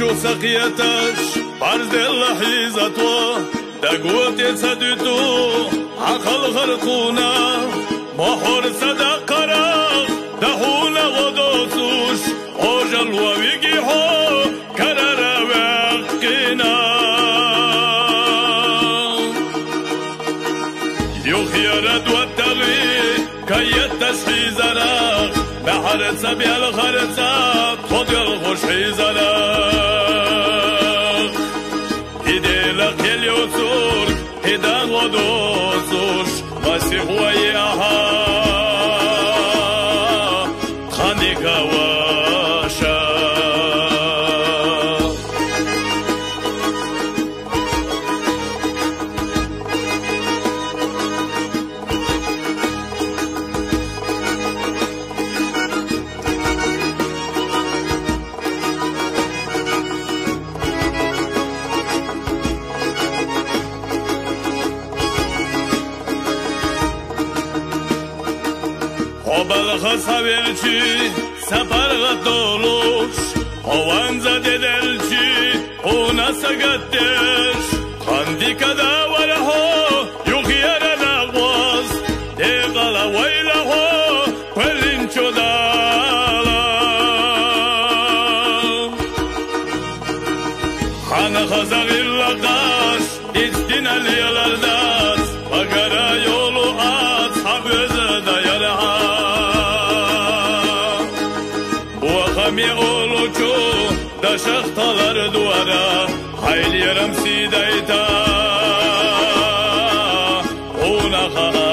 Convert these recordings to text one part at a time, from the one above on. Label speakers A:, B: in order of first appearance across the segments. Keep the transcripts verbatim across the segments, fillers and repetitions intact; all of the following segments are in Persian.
A: سقيتش برز اللحيزة دقوت يتصدتو عقل غرقونا محور صدقرا دهونا ودوسوش أجل وويجيحو كرر وقنا يخيرد والتغي كي التشحيز راغ بحر سبيع الخرصات خد الخش حيزراغ إيدي لك اليسور إيدا ودوسوش مسيح وياها خانيك واشا Sabelci, saparga doluş, Hovanza dedelci, Una sagatteş, Kandikada varaho, Yukhiyara nagwaz, Degala waylaho, Kwelincho dala. Khana khazagilla qash, İstina liyalardas, Bagara yolu at, Habözada yaraha. Mi olucu da şahtalar duvara hayli yaram sidayta ona khara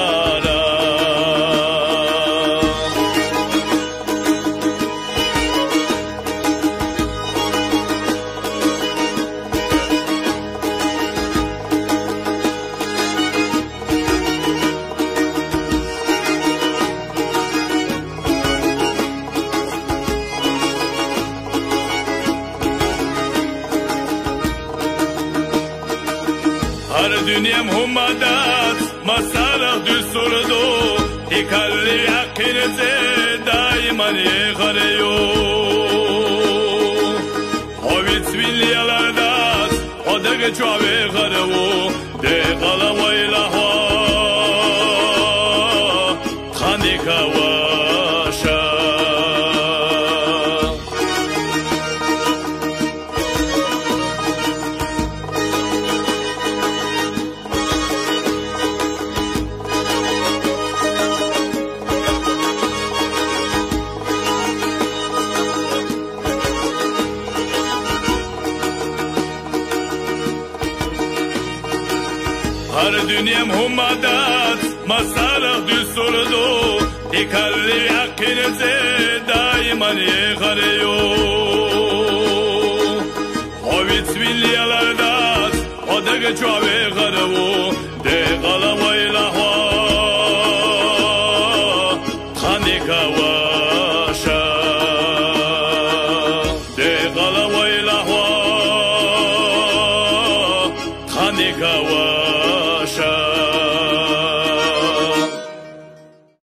A: Dünyam humadat masarah düsturdu Dikalli yakinize daiman yıkarıyor Hovitz bilyalardas Odage çuave karavu Dekala vaylaha Khanika vasha Dünyam humadat masarah düsturdu Dikalli yakinize daiman yıkarıyor Hovitz bilyalardas Odage çuave karavu Dekala